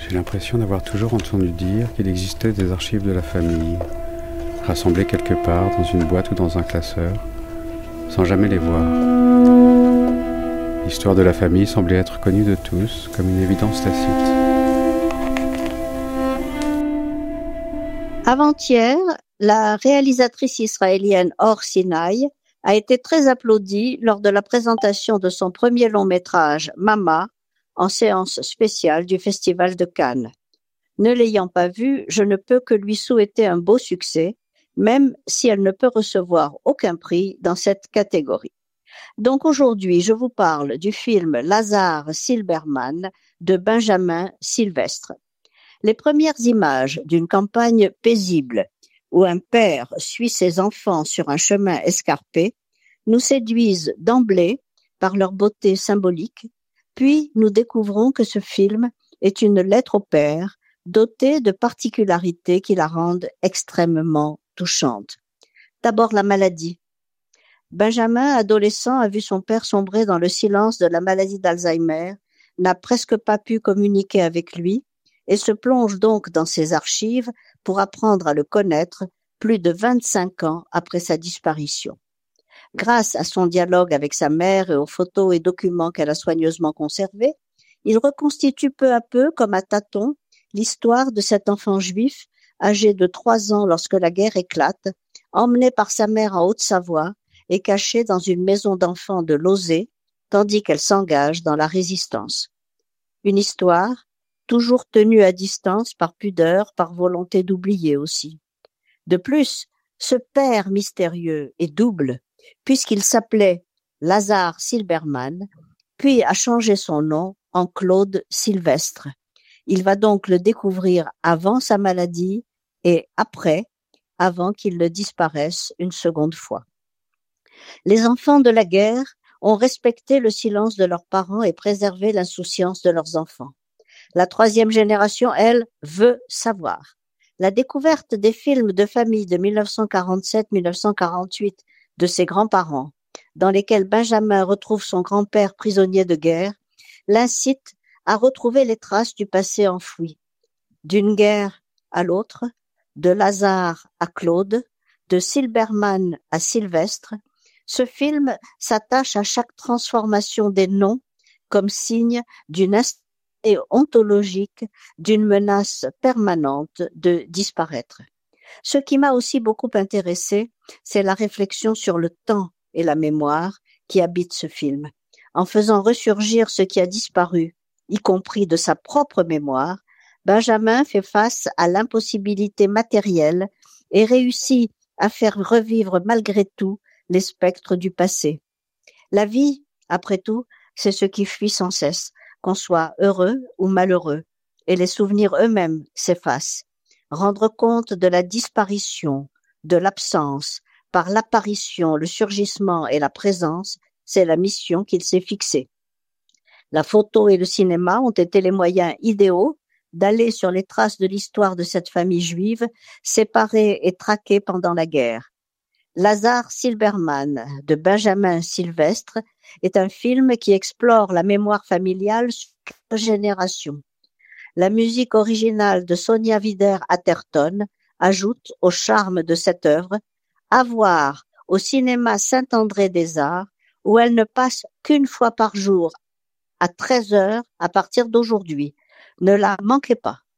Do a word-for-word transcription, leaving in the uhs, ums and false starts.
J'ai l'impression d'avoir toujours entendu dire qu'il existait des archives de la famille, rassemblées quelque part dans une boîte ou dans un classeur, sans jamais les voir. L'histoire de la famille semblait être connue de tous comme une évidence tacite. Avant-hier, la réalisatrice israélienne Or Sinai a été très applaudie lors de la présentation de son premier long-métrage Mama en séance spéciale du Festival de Cannes. Ne l'ayant pas vu, je ne peux que lui souhaiter un beau succès, même si elle ne peut recevoir aucun prix dans cette catégorie. Donc aujourd'hui, je vous parle du film Lazare Silberman de Benjamin Sylvestre. Les premières images d'une campagne paisible où un père suit ses enfants sur un chemin escarpé nous séduisent d'emblée par leur beauté symbolique, puis nous découvrons que ce film est une lettre au père dotée de particularités qui la rendent extrêmement touchante. D'abord la maladie. Benjamin, adolescent, a vu son père sombrer dans le silence de la maladie d'Alzheimer, n'a presque pas pu communiquer avec lui et se plonge donc dans ses archives pour apprendre à le connaître plus de vingt-cinq ans après sa disparition. Grâce à son dialogue avec sa mère et aux photos et documents qu'elle a soigneusement conservés, il reconstitue peu à peu, comme à tâtons, l'histoire de cet enfant juif âgé de trois ans lorsque la guerre éclate, emmené par sa mère en Haute-Savoie et caché dans une maison d'enfants de Lauzet, tandis qu'elle s'engage dans la résistance. Une histoire toujours tenue à distance par pudeur, par volonté d'oublier aussi. De plus, ce père mystérieux est double, puisqu'il s'appelait Lazare Silberman, puis a changé son nom en Claude Sylvestre. Il va donc le découvrir avant sa maladie et après, avant qu'il ne disparaisse une seconde fois. Les enfants de la guerre ont respecté le silence de leurs parents et préservé l'insouciance de leurs enfants. La troisième génération, elle, veut savoir. La découverte des films de famille de mille neuf cent quarante-sept à mille neuf cent quarante-huit de ses grands-parents, dans lesquels Benjamin retrouve son grand-père prisonnier de guerre, l'incite à retrouver les traces du passé enfoui. D'une guerre à l'autre, de Lazare à Claude, de Silberman à Sylvestre, ce film s'attache à chaque transformation des noms comme signe d'une instabilité ontologique, d'une menace permanente de disparaître. Ce qui m'a aussi beaucoup intéressé, c'est la réflexion sur le temps et la mémoire qui habitent ce film. En faisant ressurgir ce qui a disparu, y compris de sa propre mémoire, Benjamin fait face à l'impossibilité matérielle et réussit à faire revivre malgré tout les spectres du passé. La vie, après tout, c'est ce qui fuit sans cesse, qu'on soit heureux ou malheureux, et les souvenirs eux-mêmes s'effacent. Rendre compte de la disparition, de l'absence, par l'apparition, le surgissement et la présence, c'est la mission qu'il s'est fixée. La photo et le cinéma ont été les moyens idéaux d'aller sur les traces de l'histoire de cette famille juive, séparée et traquée pendant la guerre. Lazare Silberman de Benjamin Sylvestre est un film qui explore la mémoire familiale sur quatre générations. La musique originale de Sonia Wider-Atherton ajoute au charme de cette œuvre, à voir au cinéma Saint-André-des-Arts, où elle ne passe qu'une fois par jour à treize heures à partir d'aujourd'hui. Ne la manquez pas.